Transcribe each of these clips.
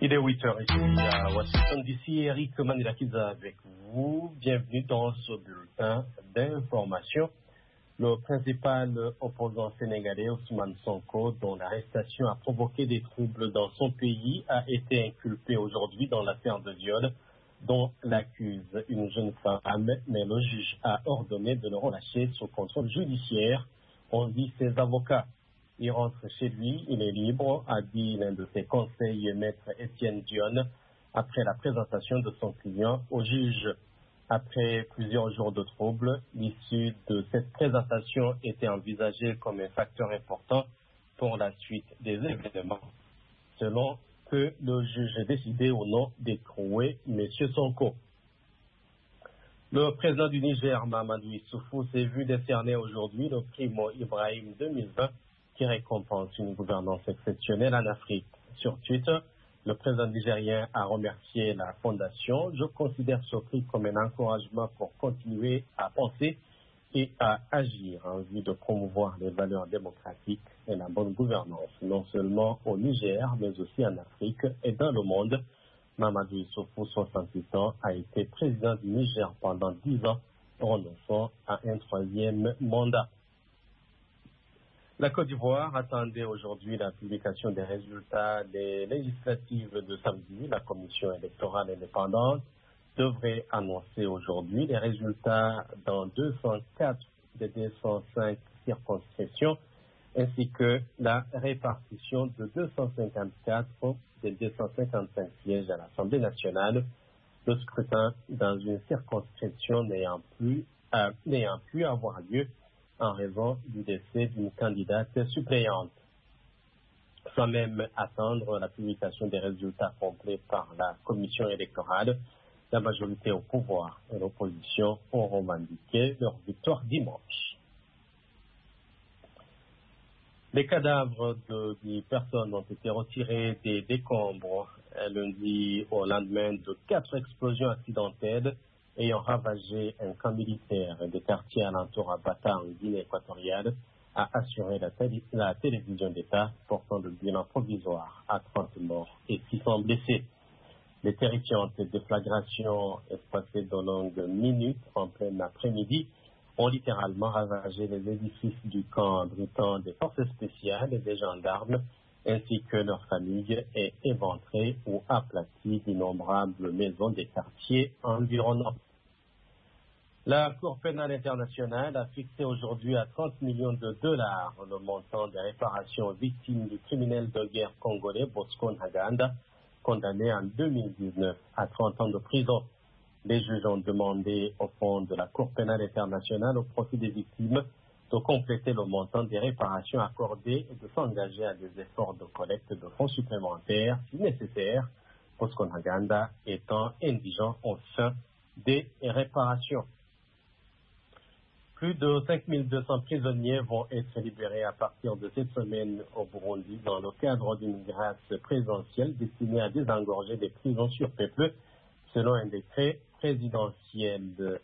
Il est 8 heures ici à Washington DC. Eric Manilakiza avec vous. Bienvenue dans ce bulletin d'information. Le principal opposant sénégalais, Ousmane Sonko, dont l'arrestation a provoqué des troubles dans son pays, a été inculpé aujourd'hui dans l'affaire de viol dont l'accuse une jeune femme, mais le juge a ordonné de le relâcher sous contrôle judiciaire, ont dit ses avocats. Il rentre chez lui, il est libre, a dit l'un de ses conseils, maître Étienne Dionne, après la présentation de son client au juge. Après plusieurs jours de troubles, l'issue de cette présentation était envisagée comme un facteur important pour la suite des événements, selon que le juge décidait ou non d'écrouer M. Sonko. Le président du Niger, Mahamadou Issoufou, s'est vu décerner aujourd'hui le prix Mo Ibrahim 2020 qui récompense une gouvernance exceptionnelle en Afrique. Sur Twitter, le président nigérien a remercié la fondation. Je considère ce prix comme un encouragement pour continuer à penser et à agir en vue de promouvoir les valeurs démocratiques et la bonne gouvernance, non seulement au Niger, mais aussi en Afrique et dans le monde. Mahamadou Issoufou, 68 ans, a été président du Niger pendant 10 ans, renonçant à un troisième mandat. La Côte d'Ivoire attendait aujourd'hui la publication des résultats des législatives de samedi. La commission électorale indépendante devrait annoncer aujourd'hui les résultats dans 204 des 205 circonscriptions, ainsi que la répartition de 254 des 255 sièges à l'Assemblée nationale. Le scrutin dans une circonscription n'ayant pu avoir lieu en raison du décès d'une candidate suppléante. Sans même attendre la publication des résultats complets par la commission électorale, la majorité au pouvoir et l'opposition ont revendiqué leur victoire dimanche. Les cadavres de 10 personnes ont été retirés des décombres lundi au lendemain de 4 explosions accidentelles ayant ravagé un camp militaire et des quartiers alentours à Bata en Guinée équatoriale, a assuré la télévision d'État, portant le bilan provisoire à 30 morts et 600 blessés. Les terrifiantes déflagrations espacées de longues minutes en plein après-midi ont littéralement ravagé les édifices du camp abritant des forces spéciales et des gendarmes, ainsi que leurs familles, et éventré ou aplati d'innombrables maisons des quartiers environnants. La Cour pénale internationale a fixé aujourd'hui à 30 millions de dollars le montant des réparations aux victimes du criminel de guerre congolais Bosco Ntaganda, condamné en 2019 à 30 ans de prison. Les juges ont demandé au fond de la Cour pénale internationale au profit des victimes de compléter le montant des réparations accordées et de s'engager à des efforts de collecte de fonds supplémentaires si nécessaire, Bosco Ntaganda étant indigent au sein des réparations. Plus de 5200 prisonniers vont être libérés à partir de cette semaine au Burundi dans le cadre d'une grâce présidentielle destinée à désengorger des prisons surpeuplées, selon un décret présidentiel.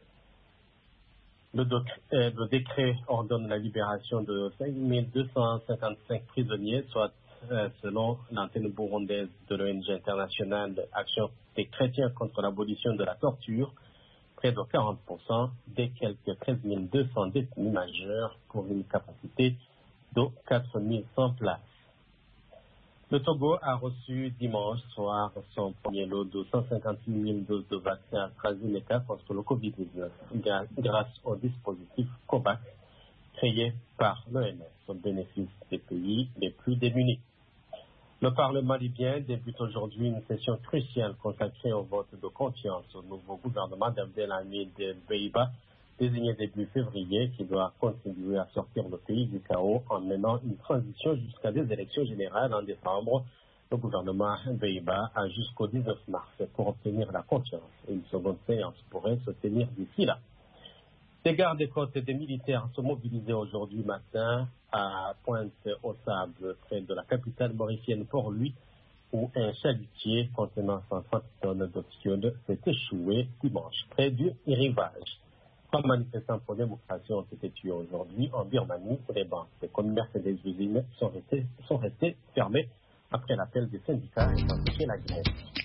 Le décret ordonne la libération de 5255 prisonniers, soit, selon l'antenne burundaise de l'ONG internationale Action des chrétiens contre l'abolition de la torture, près de 40% des quelques 13 200 détenus majeurs pour une capacité de 4100 places. Le Togo a reçu dimanche soir son premier lot de 158 000 doses de vaccin AstraZeneca contre le Covid-19 grâce au dispositif COVAX créé par l'OMS au bénéfice des pays les plus démunis. Le Parlement libyen débute aujourd'hui une session cruciale consacrée au vote de confiance au nouveau gouvernement d'Abdelhamid El-Beiba, désigné début février, qui doit contribuer à sortir le pays du chaos en menant une transition jusqu'à des élections générales en décembre. Le gouvernement El-Beiba a jusqu'au 19 mars pour obtenir la confiance et une seconde séance pourrait se tenir d'ici là. Des gardes-côtes et des militaires sont mobilisés aujourd'hui matin à Pointe-aux-Sables, près de la capitale mauricienne Port-Louis, où un chalutier contenant 130 tonnes d'oxyde s'est échoué dimanche près du rivage. 3 manifestants pour démocratie ont été tués aujourd'hui en Birmanie, où les banques, les commerces et les usines sont restés fermés après l'appel des syndicats intensifier la grève.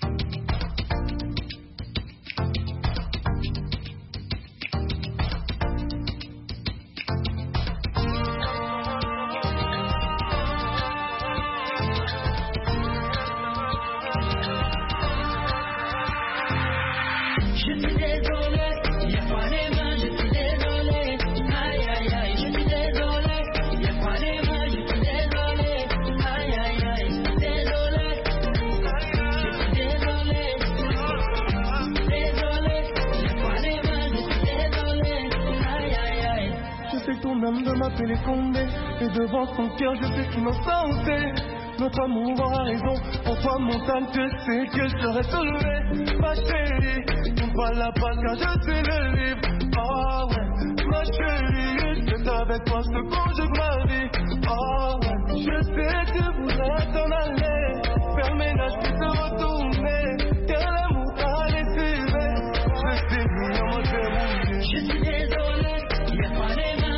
De m'appeler Condé, et devant son cœur je sais innocenter. Notre amour aura raison, en toi montagne tu sais que je serai soulevé. Ma chérie, compte pas la passe car je sais le livre. Ah ouais, ma chérie, je sais avec toi ce conjugue ma vie. Ah ouais, je sais que tu voudrais t'en aller, faire ménage puis te retourner, car l'amour t'a laissé bête. Je t'ai mis en mode verrouillé. Je suis désolé, y'a pas les mains.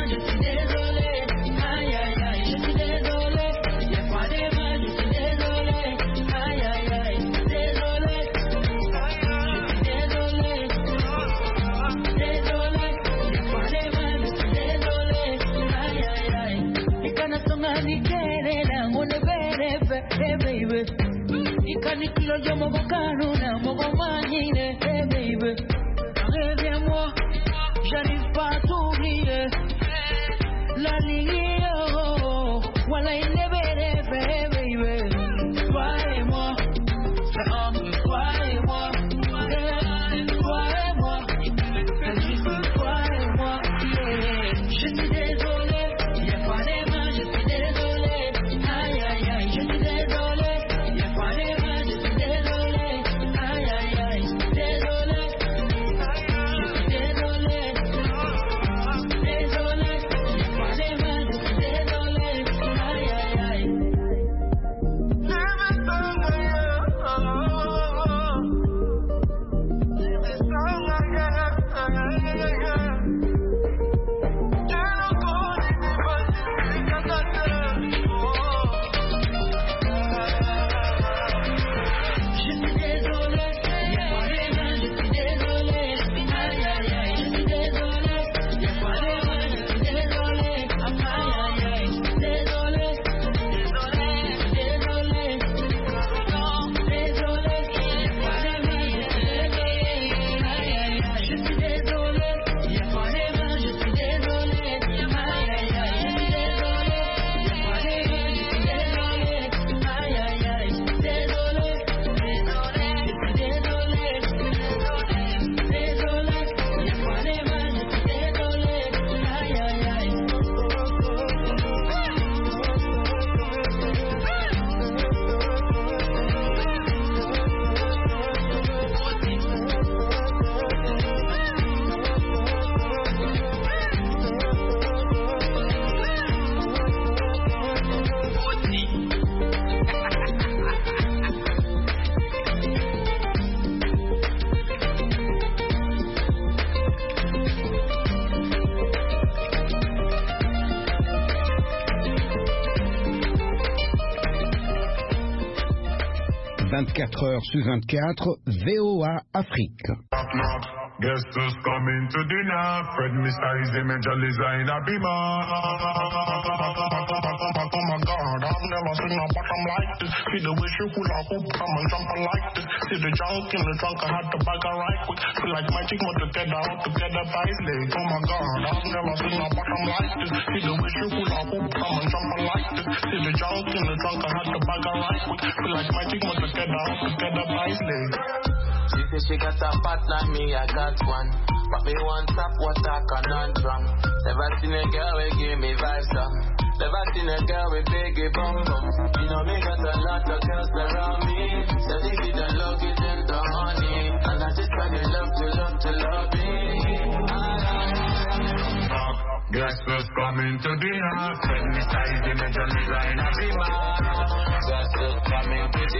Ikanikiyo yo mogo kanuna mogo manyine, hey baby. Reviens-moi, j'arrive pas à t'oublier. La ligne, oh, voilà il est belle, hey baby. Toi et moi, c'est entre toi et moi. Toi et moi, c'est juste toi et moi. Yeah. Je suis désolé, y'a pas les mains, je suis désolé. Aïe aïe aïe, je suis désolé. Y'a pas les mains, je suis désolé. Aïe aïe aïe, désolé. Je suis désolé. Désolé, y'a pas les mains, je suis désolé. Aïe aïe aïe. Heures sur 24, VOA Afrique. Guess who's coming to dinner? Fred Mr. Easy Major Liza in a beamer. Oh my God, I've never seen a bottom like this. See the way she hula hoop, come and jump like this. See the junk in the trunk, I had to bag her right quick. Feel like magic, more together, all together by his leg. Oh my God, I've never seen a bottom like this. See the way she hula hoop, come and jump like this. See the junk in the trunk, I had to bag her right quick. Feel like magic, more together, all together by his leg. She said she got a partner, me I got one. But me want tap water conundrum. Never seen a girl who give me vibes up. Never seen a girl with biggie bum bum. You know me got a lot of girls around me. So they give the luggage and the honey. And I just try to love me. Guess who's coming to dinner? Fred Mr. Easy Major Liza in a beamer. Guess who's coming to dinner?